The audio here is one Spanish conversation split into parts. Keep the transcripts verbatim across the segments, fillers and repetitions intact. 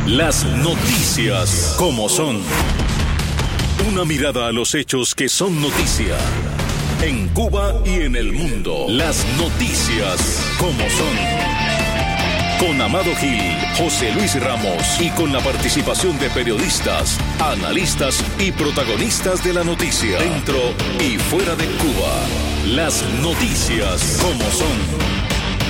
Las noticias como son. Una mirada a los hechos que son noticia. En Cuba y en el mundo. Las noticias como son. Con Amado Gil, José Luis Ramos y con la participación de periodistas, analistas y protagonistas de la noticia. Dentro y fuera de Cuba. Las noticias como son.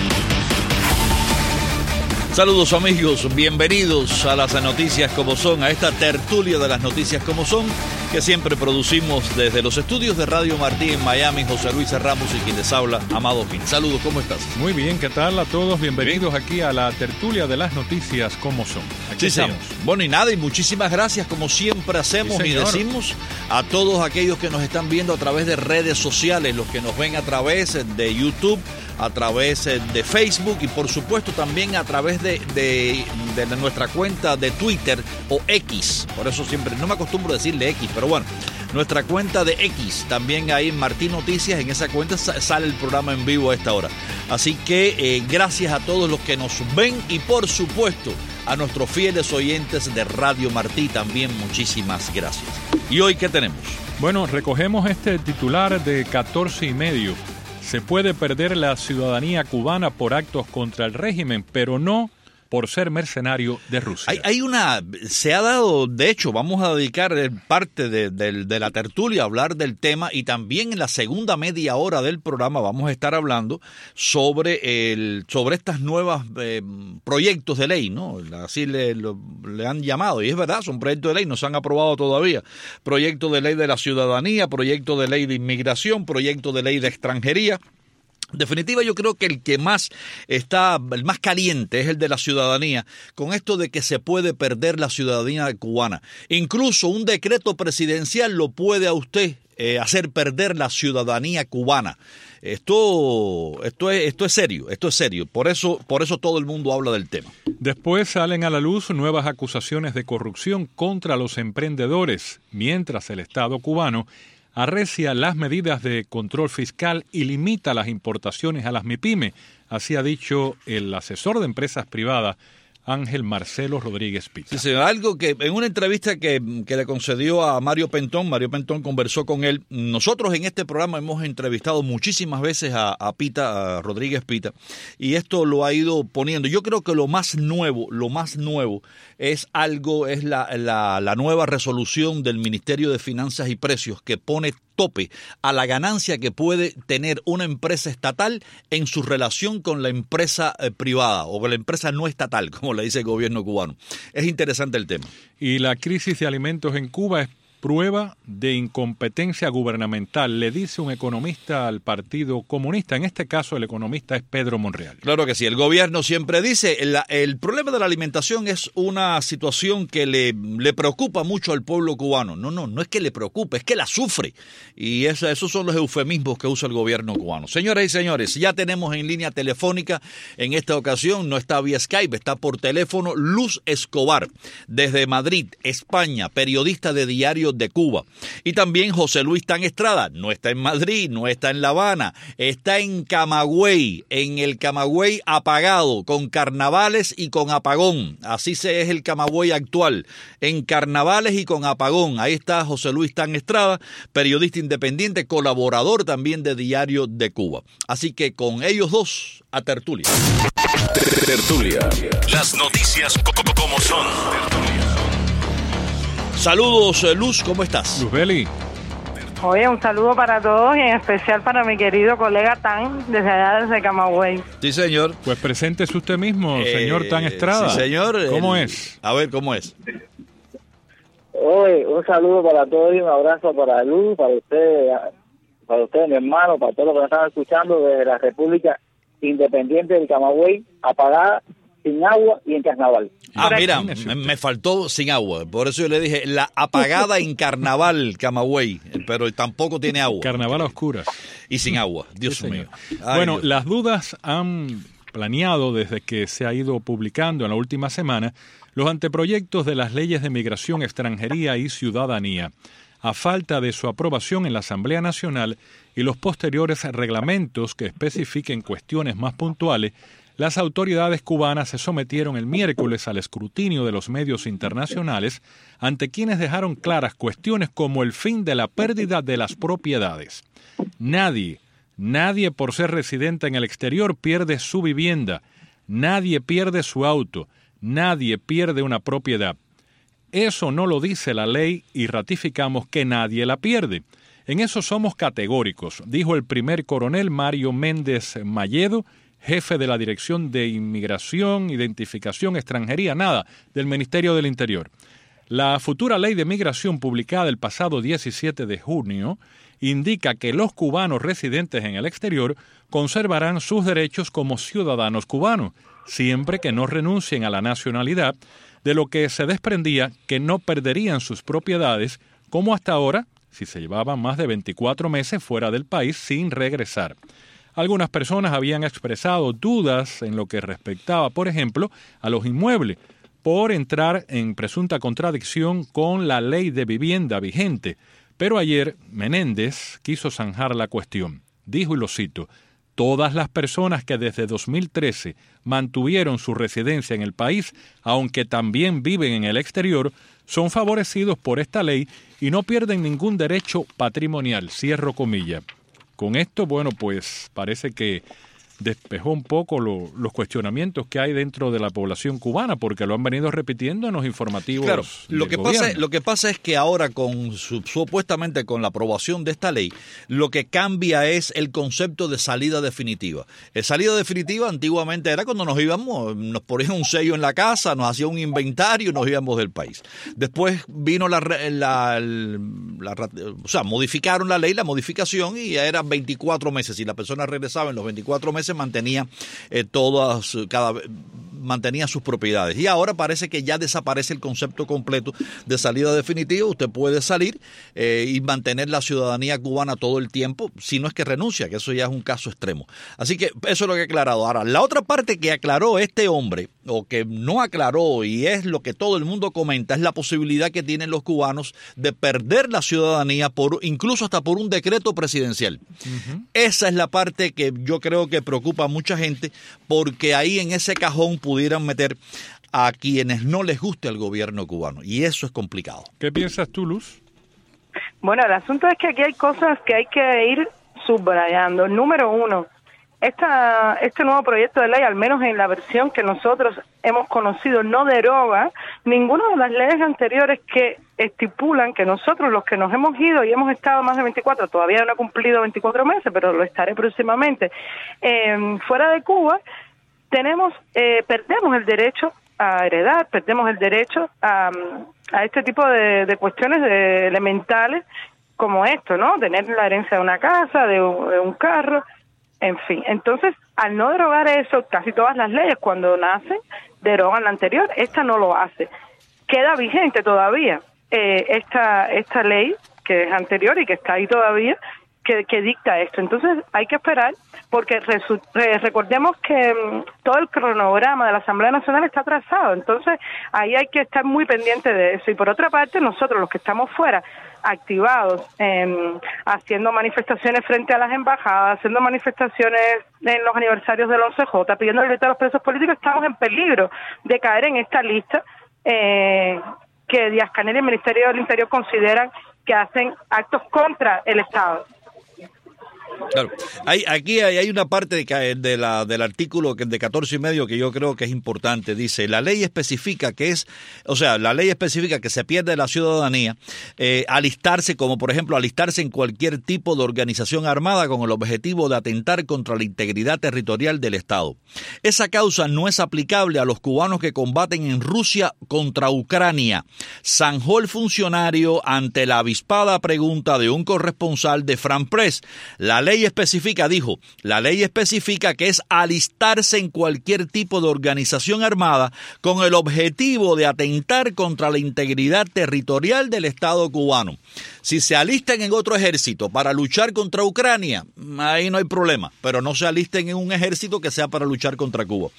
Saludos amigos, bienvenidos a las noticias como son, a esta tertulia de las noticias como son, que siempre producimos desde los estudios de Radio Martí en Miami. José Luis Ramos y quien les habla, Amado Gil. Saludos, ¿cómo estás? Muy bien, ¿qué tal a todos? Bienvenidos bien. Aquí a la tertulia de las noticias como son. Aquí sí, estamos. Señor. Bueno, y nada, y muchísimas gracias, como siempre hacemos sí, y decimos a todos aquellos que nos están viendo a través de redes sociales, los que nos ven a través de YouTube, a través de Facebook y por supuesto también a través de, de, de nuestra cuenta de Twitter o X. Por eso siempre, no me acostumbro a decirle X, pero bueno, nuestra cuenta de X, también ahí en Martí Noticias, en esa cuenta sale el programa en vivo a esta hora. Así que eh, gracias a todos los que nos ven y por supuesto a nuestros fieles oyentes de Radio Martí también muchísimas gracias. ¿Y hoy qué tenemos? Bueno, recogemos este titular de catorce y medio. Se puede perder la ciudadanía cubana por actos contra el régimen, pero no por ser mercenario de Rusia. Hay, hay una, se ha dado, de hecho, vamos a dedicar parte de, de, de la tertulia a hablar del tema y también en la segunda media hora del programa vamos a estar hablando sobre el, sobre estas nuevas eh, proyectos de ley, ¿no? Así le, lo, le han llamado, y es verdad, son proyectos de ley, no se han aprobado todavía. Proyecto de ley de la ciudadanía, proyecto de ley de inmigración, proyecto de ley de extranjería. En definitiva, yo creo que el que más está, el más caliente es el de la ciudadanía, con esto de que se puede perder la ciudadanía cubana. Incluso un decreto presidencial lo puede a usted eh, hacer perder la ciudadanía cubana. Esto, esto es, esto es serio, esto es serio. Por eso, por eso todo el mundo habla del tema. Después salen a la luz nuevas acusaciones de corrupción contra los emprendedores, mientras el Estado cubano arrecia las medidas de control fiscal y limita las importaciones a las MIPYME, así ha dicho el asesor de empresas privadas, Ángel Marcelo Rodríguez Pita. Sí, sí, algo que en una entrevista que, que le concedió a Mario Pentón, Mario Pentón conversó con él. Nosotros en este programa hemos entrevistado muchísimas veces a, a Pita, a Rodríguez Pita, y esto lo ha ido poniendo. Yo creo que lo más nuevo, lo más nuevo es algo, es la, la, la nueva resolución del Ministerio de Finanzas y Precios que pone tope a la ganancia que puede tener una empresa estatal en su relación con la empresa eh, privada o con la empresa no estatal, como le dice el gobierno cubano. Es interesante el tema. Y la crisis de alimentos en Cuba es prueba de incompetencia gubernamental, le dice un economista al Partido Comunista. En este caso, el economista es Pedro Monreal. Claro que sí. El gobierno siempre dice, la, el problema de la alimentación es una situación que le, le preocupa mucho al pueblo cubano. No, no, no es que le preocupe, es que la sufre. Y esa, esos son los eufemismos que usa el gobierno cubano. Señoras y señores, ya tenemos en línea telefónica, en esta ocasión no está vía Skype, está por teléfono, Luz Escobar, desde Madrid, España, periodista de Diario de Cuba. Y también José Luis Tan Estrada, no está en Madrid, no está en La Habana, está en Camagüey, en el Camagüey apagado, con carnavales y con apagón. Así se es el Camagüey actual, en carnavales y con apagón. Ahí está José Luis Tan Estrada, periodista independiente, colaborador también de Diario de Cuba. Así que con ellos dos, a tertulia. Tertulia. Las noticias como son. Saludos, Luz, ¿cómo estás? Luzbeli. Oye, un saludo para todos y en especial para mi querido colega Tan, desde allá, desde Camagüey. Sí, señor. Pues preséntese usted mismo, eh, señor Tan Estrada. Sí, señor. ¿Cómo el... es? A ver, ¿cómo es? Oye, un saludo para todos y un abrazo para Luz, para usted, para usted, mi hermano, para todos los que nos están escuchando desde la República Independiente del Camagüey, apagada, sin agua y en carnaval. Ah, mira, me, me faltó sin agua. Por eso yo le dije, la apagada en carnaval, Camagüey, pero tampoco tiene agua. Carnaval a oscuras. Y sin agua, Dios sí, mío. Ay, bueno, Dios. Las dudas han planeado desde que se ha ido publicando en la última semana los anteproyectos de las leyes de migración, extranjería y ciudadanía, a falta de su aprobación en la Asamblea Nacional y los posteriores reglamentos que especifiquen cuestiones más puntuales. las autoridades cubanas se sometieron el miércoles al escrutinio de los medios internacionales, ante quienes dejaron claras cuestiones como el fin de la pérdida de las propiedades. Nadie, nadie por ser residente en el exterior pierde su vivienda, nadie pierde su auto, nadie pierde una propiedad. Eso no lo dice la ley y ratificamos que nadie la pierde. En eso somos categóricos, dijo el primer coronel Mario Méndez Mayedo, jefe de la Dirección de Inmigración, Identificación, Extranjería, nada, del Ministerio del Interior. La futura ley de migración publicada el pasado diecisiete de junio indica que los cubanos residentes en el exterior conservarán sus derechos como ciudadanos cubanos, siempre que no renuncien a la nacionalidad, de lo que se desprendía que no perderían sus propiedades, como hasta ahora, si se llevaban más de veinticuatro meses fuera del país sin regresar. Algunas personas habían expresado dudas en lo que respectaba, por ejemplo, a los inmuebles, por entrar en presunta contradicción con la ley de vivienda vigente. Pero ayer Menéndez quiso zanjar la cuestión. Dijo, y lo cito, todas las personas que desde dos mil trece mantuvieron su residencia en el país, aunque también viven en el exterior, son favorecidos por esta ley y no pierden ningún derecho patrimonial, cierro comilla. Con esto, bueno, pues parece que despejó un poco lo, los cuestionamientos que hay dentro de la población cubana, porque lo han venido repitiendo en los informativos. Claro, lo del que gobierno. pasa, lo que pasa es que ahora, con su, supuestamente con la aprobación de esta ley, lo que cambia es el concepto de salida definitiva. El salida definitiva antiguamente era cuando nos íbamos, nos ponían un sello en la casa, nos hacían un inventario y nos íbamos del país. Después vino la, la, la, la o sea, modificaron la ley, la modificación, y ya eran veinticuatro meses. Si la persona regresaba en los veinticuatro meses, mantenía eh, todas, cada mantenía sus propiedades. Y ahora parece que ya desaparece el concepto completo de salida definitiva. Usted puede salir eh, y mantener la ciudadanía cubana todo el tiempo, si no es que renuncia, que eso ya es un caso extremo. Así que eso es lo que he aclarado. Ahora, la otra parte que aclaró este hombre, o que no aclaró, y es lo que todo el mundo comenta, es la posibilidad que tienen los cubanos de perder la ciudadanía, por incluso hasta por un decreto presidencial. Uh-huh. Esa es la parte que yo creo que preocupa a mucha gente, porque ahí en ese cajón pudieran meter a quienes no les guste al gobierno cubano, y eso es complicado. ¿Qué piensas tú, Luz? Bueno, el asunto es que aquí hay cosas que hay que ir subrayando. Número uno, esta, este nuevo proyecto de ley, al menos en la versión que nosotros hemos conocido, no deroga ninguna de las leyes anteriores que estipulan que nosotros, los que nos hemos ido y hemos estado más de veinticuatro, todavía no he cumplido veinticuatro meses, pero lo estaré próximamente, eh, fuera de Cuba, tenemos, eh, perdemos el derecho a heredar, perdemos el derecho a, a este tipo de, de cuestiones de elementales como esto, ¿no? Tener la herencia de una casa, de un, de un carro, en fin. Entonces, al no derogar eso, casi todas las leyes cuando nacen derogan la anterior. Esta no lo hace. Queda vigente todavía eh, esta esta ley que es anterior y que está ahí todavía, que, que dicta esto. Entonces hay que esperar, porque resu- re- recordemos que um, todo el cronograma de la Asamblea Nacional está trazado. Entonces ahí hay que estar muy pendiente de eso. Y por otra parte, nosotros los que estamos fuera, activados, eh, haciendo manifestaciones frente a las embajadas, haciendo manifestaciones en los aniversarios del once J, pidiendo libertad a los presos políticos, estamos en peligro de caer en esta lista eh, que Díaz-Canel y el Ministerio del Interior consideran que hacen actos contra el Estado. Claro, hay, aquí hay, hay una parte de, de la, del artículo de catorce y medio que yo creo que es importante. Dice, la ley especifica que es, o sea, la ley especifica que se pierde la ciudadanía, eh, alistarse, como por ejemplo, alistarse en cualquier tipo de organización armada con el objetivo de atentar contra la integridad territorial del Estado. Esa causa no es aplicable a los cubanos que combaten en Rusia contra Ucrania, zanjó el funcionario ante la avispada pregunta de un corresponsal de Fran Press. La ley especifica, dijo, la ley especifica que es alistarse en cualquier tipo de organización armada con el objetivo de atentar contra la integridad territorial del Estado cubano. Si se alistan en otro ejército para luchar contra Ucrania, ahí no hay problema, pero no se alisten en un ejército que sea para luchar contra Cuba.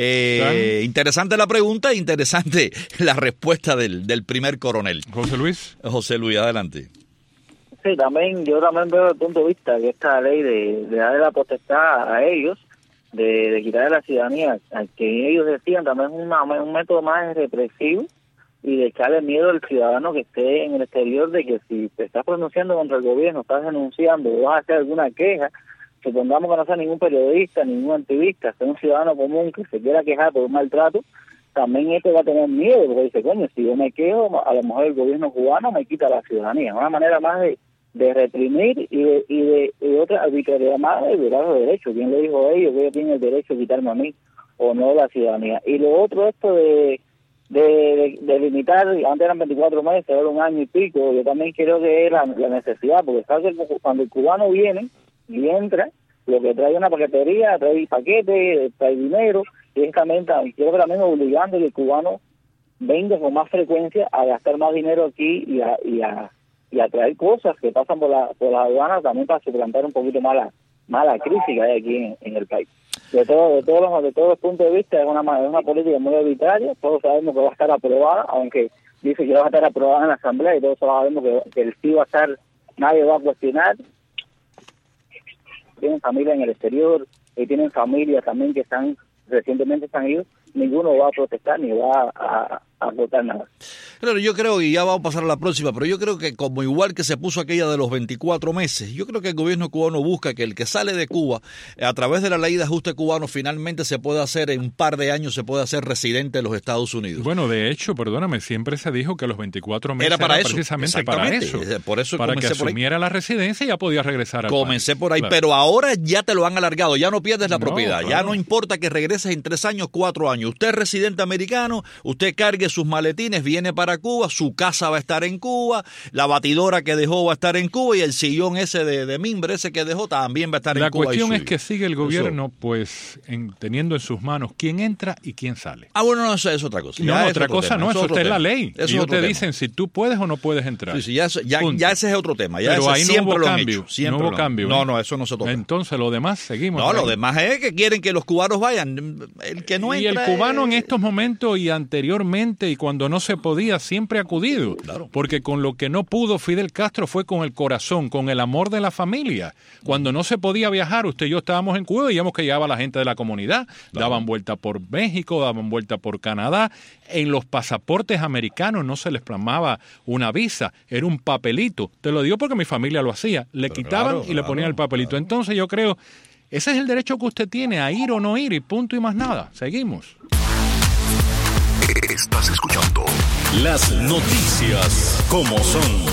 Eh, interesante la pregunta, interesante la respuesta del, del primer coronel. José Luis. José Luis, adelante. Sí, también, yo también veo el punto de vista que esta ley de, de darle la potestad a ellos de, de quitar la ciudadanía, que ellos decían también es una, un método más represivo y de echarle miedo al ciudadano que esté en el exterior, de que si te estás pronunciando contra el gobierno, estás denunciando o vas a hacer alguna queja, supongamos que no sea ningún periodista, ningún activista, sea un ciudadano común que se quiera quejar por un maltrato, también este va a tener miedo, porque dice, coño, si yo me quejo, a lo mejor el gobierno cubano me quita la ciudadanía. Una manera más de, de reprimir y de, y de, y de otra arbitrariedad más de violar los derechos. ¿Quién le dijo a ellos que ellos tienen el derecho de quitarme a mí o no la ciudadanía? Y lo otro, esto de de, de, de limitar, antes eran veinticuatro meses, ahora un año y pico, yo también creo que es la, la necesidad, porque sabes que cuando el cubano viene y entra, lo que trae una paquetería, trae paquetes, trae dinero, y es también, creo que también obligando que el cubano venga con más frecuencia a gastar más dinero aquí y a, y a, y a traer cosas que pasan por la por la aduana, también para suplantar un poquito más la, más la crisis que hay aquí en, en el país. De todo, de todos los, de todos los puntos de vista es una, es una política muy arbitraria. Todos sabemos que va a estar aprobada, aunque dice que va a estar aprobada en la Asamblea, y todos sabemos que, que el sí va a estar, nadie va a cuestionar. Tienen familia en el exterior y tienen familias también que están recientemente están ido, ninguno va a protestar ni va a, a votar nada. Claro, yo creo, y ya vamos a pasar a la próxima, pero yo creo que como igual que se puso aquella de los veinticuatro meses, yo creo que el gobierno cubano busca que el que sale de Cuba, a través de la ley de ajuste cubano, finalmente se pueda hacer, en un par de años, se puede hacer residente de los Estados Unidos. Bueno, de hecho, perdóname, siempre se dijo que los veinticuatro meses era para era eso, precisamente para eso. Por eso para que por asumiera la residencia y ya podía regresar al Comencé país. por ahí, Claro. Pero ahora ya te lo han alargado, ya no pierdes la No, propiedad, claro. ya no importa que regreses en tres años, cuatro años. Usted es residente americano, usted cargue sus maletines, viene para Cuba, su casa va a estar en Cuba, la batidora que dejó va a estar en Cuba y el sillón ese de, de mimbre ese que dejó también va a estar La en Cuba. cuestión y es suyo. que sigue el gobierno pues en, teniendo en sus manos quién entra y quién sale. Ah, bueno, no, eso es otra cosa. No, Ya es otra otro cosa tema, no, es eso otro está en la tema. ley. Eso es Ellos otro te tema. dicen si tú puedes o no puedes entrar. Sí, sí, ya, eso- ya, Punto. ya ese es otro tema. Ya Pero ese ahí no siempre hubo lo han cambio, hecho, siempre no hubo lo han- cambio, No, ¿eh? no, eso no se toca. Entonces lo demás seguimos. No, lo ahí. demás es que quieren que los cubanos vayan. El que no y el entra cubano en es- estos momentos y anteriormente y cuando no se podía siempre ha acudido. Claro. Porque con lo que no pudo Fidel Castro fue con el corazón, con el amor de la familia. Cuando no se podía viajar, usted y yo estábamos en Cuba y veíamos que llegaba la gente de la comunidad. Daban vuelta por México, daban vuelta por Canadá. En los pasaportes americanos no se les plasmaba una visa, era un papelito. Te lo digo porque mi familia lo hacía. Le Pero quitaban claro, y le ponían claro, el papelito. Entonces yo creo, ese es el derecho que usted tiene a ir o no ir y punto y más nada. Seguimos. Estás escuchando las noticias como son.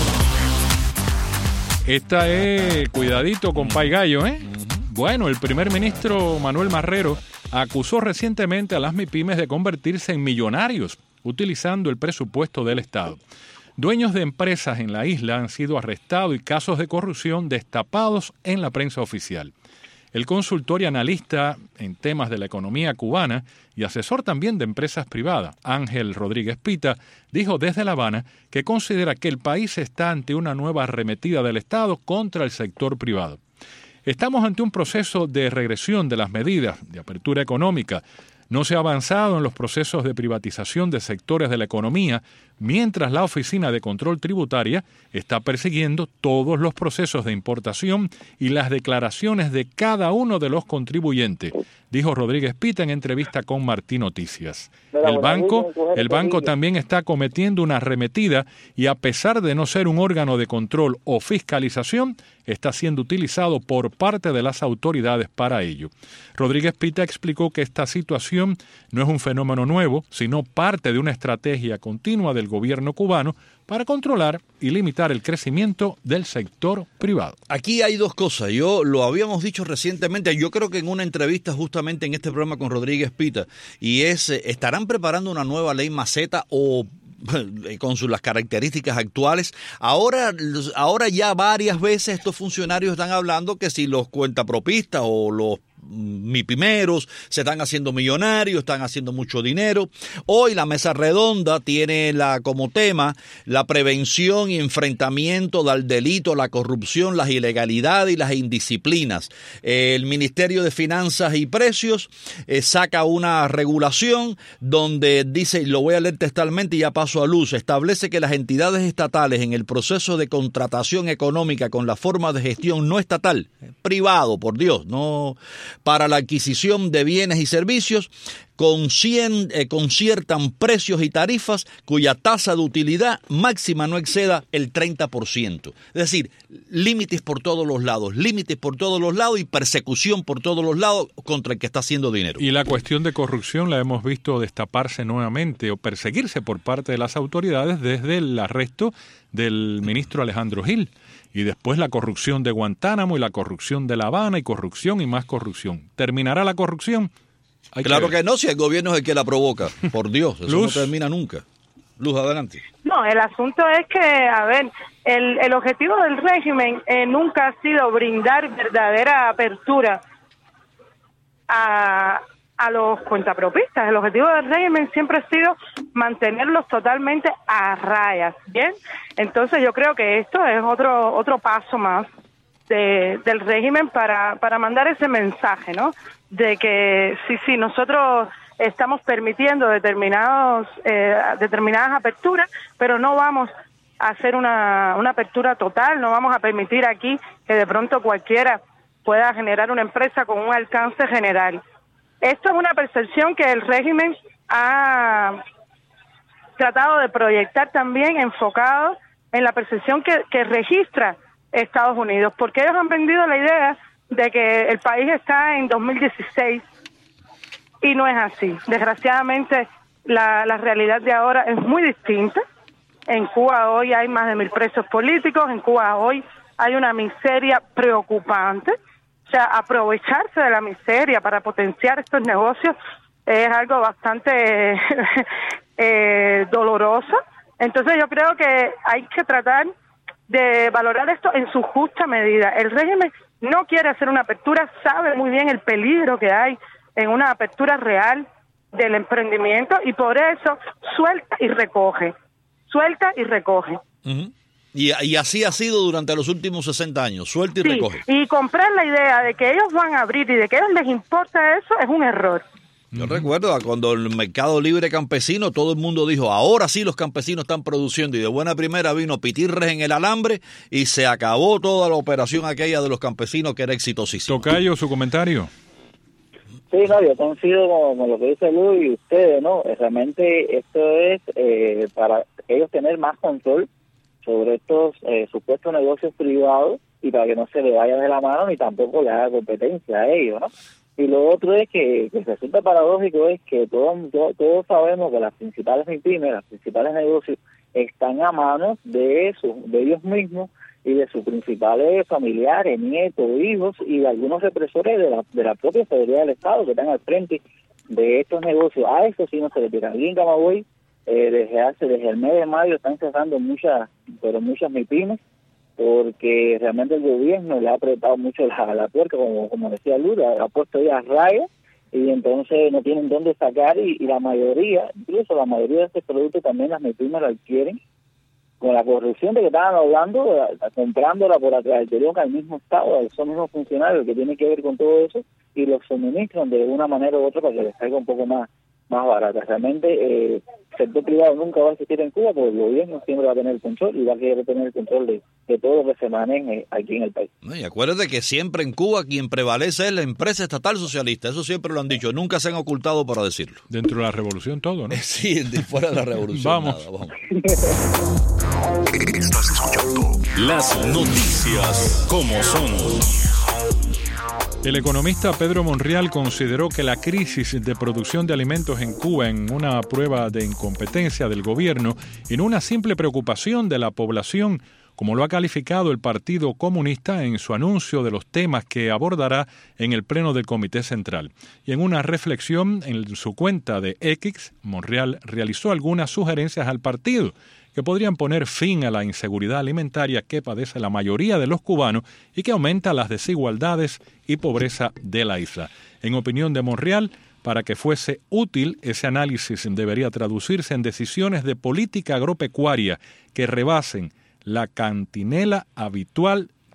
Esta es, cuidadito con Pay Gallo, ¿eh? Bueno, el primer ministro Manuel Marrero acusó recientemente a las MIPYMES de convertirse en millonarios utilizando el presupuesto del Estado. Dueños de empresas en la isla han sido arrestados y casos de corrupción destapados en la prensa oficial. El consultor y analista en temas de la economía cubana y asesor también de empresas privadas, Ángel Rodríguez Pita, dijo desde La Habana que considera que el país está ante una nueva arremetida del Estado contra el sector privado. Estamos ante un proceso de regresión de las medidas de apertura económica. No se ha avanzado en los procesos de privatización de sectores de la economía, mientras la Oficina de Control Tributaria está persiguiendo todos los procesos de importación y las declaraciones de cada uno de los contribuyentes, dijo Rodríguez Pita en entrevista con Martín Noticias. El banco, el banco también está cometiendo una arremetida y a pesar de no ser un órgano de control o fiscalización, está siendo utilizado por parte de las autoridades para ello. Rodríguez Pita explicó que esta situación no es un fenómeno nuevo, sino parte de una estrategia continua del gobierno cubano para controlar y limitar el crecimiento del sector privado. Aquí hay dos cosas. Yo lo habíamos dicho recientemente, yo creo que en una entrevista justamente en este programa con Rodríguez Pita, y es, eh, ¿estarán preparando una nueva ley maceta o con sus las características actuales? Ahora, ahora ya varias veces estos funcionarios están hablando que si los cuentapropistas o los mipimeros se están haciendo millonarios, están haciendo mucho dinero. Hoy la mesa redonda tiene la como tema la prevención y enfrentamiento del delito, la corrupción, las ilegalidades y las indisciplinas. El Ministerio de Finanzas y Precios eh, saca una regulación donde dice, y lo voy a leer textualmente y ya paso a luz, establece que las entidades estatales en el proceso de contratación económica con la forma de gestión no estatal, privado, por Dios, no para la adquisición de bienes y servicios concien, eh, conciertan precios y tarifas cuya tasa de utilidad máxima no exceda el treinta por ciento. Es decir, límites por todos los lados, límites por todos los lados y persecución por todos los lados contra el que está haciendo dinero. Y la cuestión de corrupción la hemos visto destaparse nuevamente o perseguirse por parte de las autoridades desde el arresto del ministro Alejandro Gil. Y después la corrupción de Guantánamo y la corrupción de La Habana y corrupción y más corrupción. ¿Terminará la corrupción? Hay claro que, que no, si el gobierno es el que la provoca. Por Dios, eso Luz. no termina nunca. Luz, adelante. No, el asunto es que, a ver, el, el objetivo del régimen eh, nunca ha sido brindar verdadera apertura a, a los cuentapropistas. El objetivo del régimen siempre ha sido mantenerlos totalmente a rayas, ¿bien? Entonces yo creo que esto es otro otro paso más de, del régimen para, para mandar ese mensaje, ¿no? De que sí, sí, nosotros estamos permitiendo determinados eh, determinadas aperturas, pero no vamos a hacer una, una apertura total, no vamos a permitir aquí que de pronto cualquiera pueda generar una empresa con un alcance general. Esto es una percepción que el régimen ha tratado de proyectar también enfocado en la percepción que, que registra Estados Unidos, porque ellos han vendido la idea de que el país está en dos mil dieciséis y no es así. Desgraciadamente la, la realidad de ahora es muy distinta. En Cuba hoy hay más de mil presos políticos, en Cuba hoy hay una miseria preocupante. O sea, aprovecharse de la miseria para potenciar estos negocios es algo bastante eh, doloroso. Entonces yo creo que hay que tratar de valorar esto en su justa medida. El régimen no quiere hacer una apertura, sabe muy bien el peligro que hay en una apertura real del emprendimiento y por eso suelta y recoge, suelta y recoge. Uh-huh. Y, y así ha sido durante los últimos sesenta años, suelta y sí, recoge. Y comprar la idea de que ellos van a abrir y de que a ellos les importa eso es un error. Yo uh-huh. recuerdo cuando el mercado libre campesino, todo el mundo dijo, ahora sí los campesinos están produciendo, y de buena primera vino Pitirres en el alambre y se acabó toda la operación aquella de los campesinos que era exitosísima. Tocayo, su comentario. Sí, no, yo coincido con, con lo que dice Luis y ustedes, ¿no? Realmente esto es eh, para ellos tener más control sobre estos eh, supuestos negocios privados y para que no se le vaya de la mano ni tampoco le haga competencia a ellos, ¿no? Y lo otro es que, que resulta paradójico es que todos, todos, todos sabemos que las principales pymes, los principales negocios están a manos de, su, de ellos mismos y de sus principales familiares, nietos, hijos y de algunos represores de la, de la propia seguridad del Estado que están al frente de estos negocios. A eso sí no se le tira. Aquí en Camagüey, eh, desde hace, desde el mes de mayo están cerrando muchas, pero muchas MIPYMES, porque realmente el gobierno le ha apretado mucho la, la puerta, como, como decía Lula, ha puesto ya rayas y entonces no tienen dónde sacar y, y la mayoría, incluso la mayoría de estos productos también las MIPYMES lo adquieren con la corrupción de que estaban hablando, comprándola por atrás del que al mismo Estado, esos mismos funcionarios que tienen que ver con todo eso y los suministran de una manera u otra para que les salga un poco más más barata. Realmente eh, el sector privado nunca va a existir en Cuba porque el gobierno siempre va a tener el control y va a querer tener el control de, de todo lo que se maneje aquí en el país. Y acuérdate que siempre en Cuba quien prevalece es la empresa estatal socialista, eso siempre lo han dicho, nunca se han ocultado para decirlo. Dentro de la revolución todo, ¿no? Sí, fuera de la revolución. Vamos. Nada, vamos. Estás escuchando las noticias como son. El economista Pedro Monreal consideró que la crisis de producción de alimentos en Cuba en una prueba de incompetencia del gobierno y no una simple preocupación de la población, como lo ha calificado el Partido Comunista en su anuncio de los temas que abordará en el Pleno del Comité Central. Y en una reflexión en su cuenta de X, Monreal realizó algunas sugerencias al partido que podrían poner fin a la inseguridad alimentaria que padece la mayoría de los cubanos y que aumenta las desigualdades y pobreza de la isla. En opinión de Monreal, para que fuese útil, ese análisis debería traducirse en decisiones de política agropecuaria que rebasen la cantinela habitual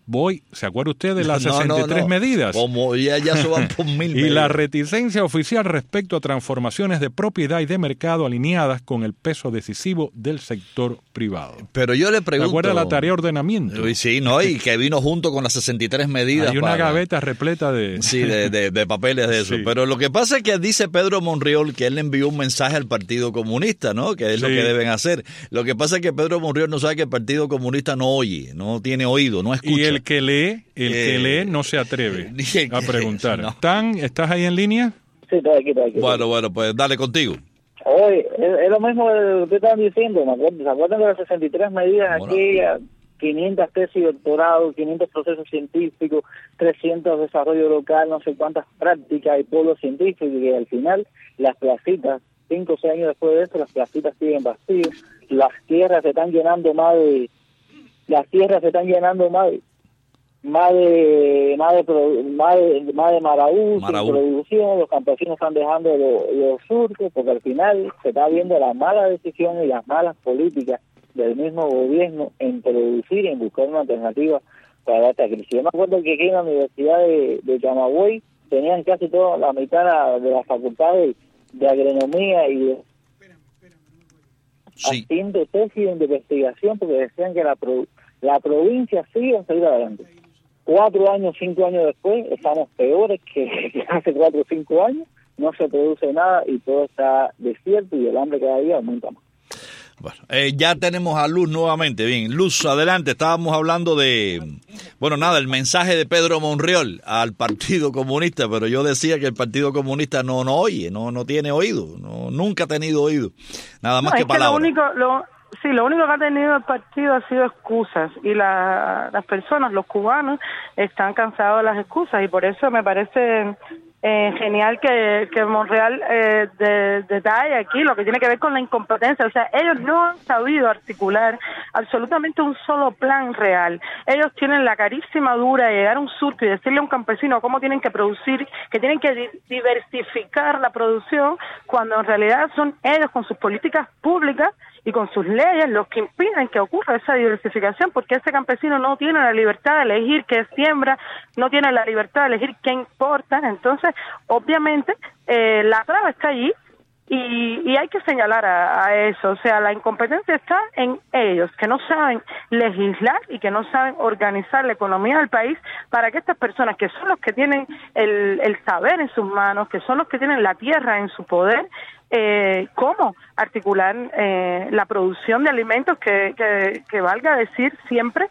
Voy, ¿se acuerda usted de las no, sesenta y tres no, no. medidas? Como ya, ya se van por mil Y medidas. la reticencia oficial respecto a transformaciones de propiedad y de mercado alineadas con el peso decisivo del sector privado. Pero yo le pregunto... ¿Se acuerda la tarea de ordenamiento? Sí, no, y que vino junto con las sesenta y tres medidas. Hay una para... gaveta repleta de... Sí, de, de, de papeles de eso. Sí. Pero lo que pasa es que dice Pedro Monreal que él le envió un mensaje al Partido Comunista, ¿no? Que es lo Sí. que deben hacer. Lo que pasa es que Pedro Monreal no sabe que el Partido Comunista no oye, no tiene oído, no escucha. Y el que lee, el Eh, que lee no se atreve ni el que- a preguntar. no. Tan, ¿estás ahí en línea? Sí, estoy aquí, estoy aquí. Bueno, bueno, pues dale contigo. Oye, es, es lo mismo que ustedes estaban diciendo, ¿me acuerdo? ¿Se acuerdan de las sesenta y tres medidas Bueno. aquellas? quinientas tesis de doctorado, quinientos procesos científicos, trescientos desarrollo local, no sé cuántas prácticas y pueblos científicos, y que al final las placitas, cinco o seis años después de eso, las placitas siguen vacías, las tierras se están llenando más de, las tierras se están llenando más de, más de, más de, produ- más de, más de maraús, Maraú. producción, los campesinos están dejando los, los surcos, porque al final se está viendo las malas decisiones y las malas políticas del mismo gobierno en producir y en buscar una alternativa para esta crisis. Yo me acuerdo que aquí en la Universidad de, de Camagüey tenían casi toda la mitad de las facultades de agronomía y de Sí. haciendo tesis de investigación porque decían que la, pro, la provincia sí iba a salir adelante. Cuatro años, cinco años después, estamos peores que, que hace cuatro o cinco años, no se produce nada y todo está desierto y el hambre cada día aumenta más. Bueno, eh, ya tenemos a Luz nuevamente. Bien, Luz, adelante. Estábamos hablando de, bueno, nada, el mensaje de Pedro Monreal al Partido Comunista, pero yo decía que el Partido Comunista no no oye, no no tiene oído, no nunca ha tenido oído, nada más No, que es que lo palabras. único, lo, sí, lo único que ha tenido el partido ha sido excusas y la, las personas, los cubanos, están cansados de las excusas y por eso me parece eh, genial que, que Monreal eh, de, detalle aquí lo que tiene que ver con la incompetencia. O sea, ellos no han sabido articular absolutamente un solo plan real. Ellos tienen la carísima dura de llegar a un surco y decirle a un campesino cómo tienen que producir, que tienen que di- diversificar la producción, cuando en realidad son ellos con sus políticas públicas y con sus leyes los que impiden que ocurra esa diversificación, porque ese campesino no tiene la libertad de elegir qué siembra, no tiene la libertad de elegir qué importa. Entonces, obviamente, eh, la traba está allí y, y hay que señalar a, a eso. O sea, la incompetencia está en ellos, que no saben legislar y que no saben organizar la economía del país para que estas personas, que son los que tienen el, el saber en sus manos, que son los que tienen la tierra en su poder, Eh, cómo articular eh, la producción de alimentos que, que, que valga decir siempre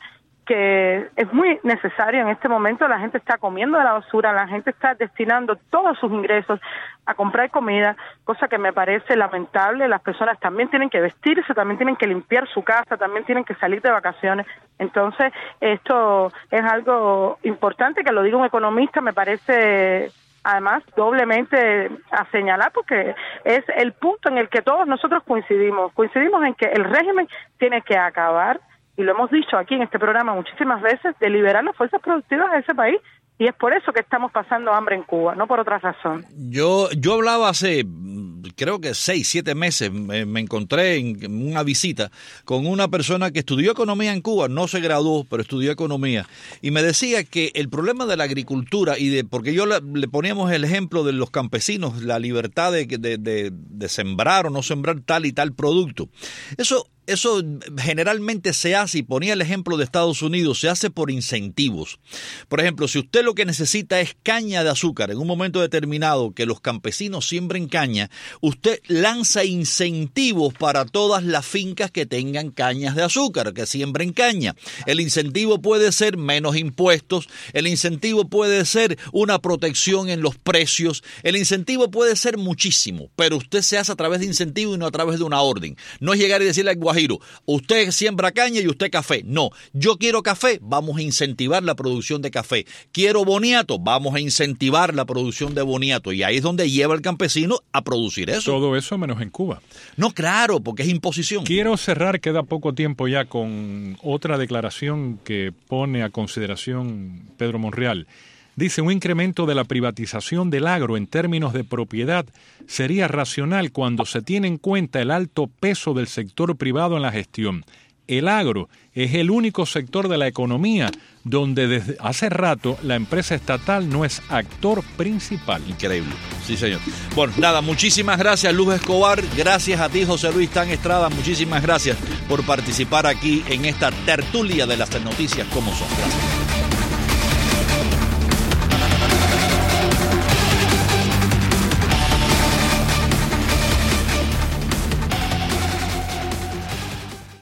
que es muy necesario en este momento. La gente está comiendo de la basura, la gente está destinando todos sus ingresos a comprar comida, cosa que me parece lamentable. Las personas también tienen que vestirse, también tienen que limpiar su casa, también tienen que salir de vacaciones. Entonces, esto es algo importante, que lo diga un economista, me parece además doblemente a señalar, porque es el punto en el que todos nosotros coincidimos. Coincidimos en que el régimen tiene que acabar, y lo hemos dicho aquí en este programa muchísimas veces, de liberar las fuerzas productivas de ese país, y es por eso que estamos pasando hambre en Cuba, no por otra razón. Yo yo hablaba hace, creo que seis, siete meses, me, me encontré en una visita con una persona que estudió economía en Cuba, no se graduó, pero estudió economía, y me decía que el problema de la agricultura, y de porque yo le, le poníamos el ejemplo de los campesinos, la libertad de, de, de, de sembrar o no sembrar tal y tal producto, eso Eso generalmente se hace, y ponía el ejemplo de Estados Unidos, se hace por incentivos. Por ejemplo, si usted lo que necesita es caña de azúcar en un momento determinado, que los campesinos siembren caña, usted lanza incentivos para todas las fincas que tengan cañas de azúcar, que siembren caña. El incentivo puede ser menos impuestos, el incentivo puede ser una protección en los precios, el incentivo puede ser muchísimo, pero usted se hace a través de incentivo y no a través de una orden. No es llegar y decirle al Guajiro, usted siembra caña y usted café. No, yo quiero café, vamos a incentivar la producción de café. Quiero boniato, vamos a incentivar la producción de boniato. Y ahí es donde lleva el campesino a producir eso. Todo eso menos en Cuba. No, claro, porque es imposición. Quiero cerrar, queda poco tiempo ya, con otra declaración que pone a consideración Pedro Monreal. Dice, un incremento de la privatización del agro en términos de propiedad sería racional cuando se tiene en cuenta el alto peso del sector privado en la gestión. el agro es el único sector de la economía donde desde hace rato la empresa estatal no es actor principal. Increíble, sí señor. Bueno, nada, muchísimas gracias Luz Escobar, gracias a ti José Luis Tan Estrada, muchísimas gracias por participar aquí en esta tertulia de las noticias como son. Gracias.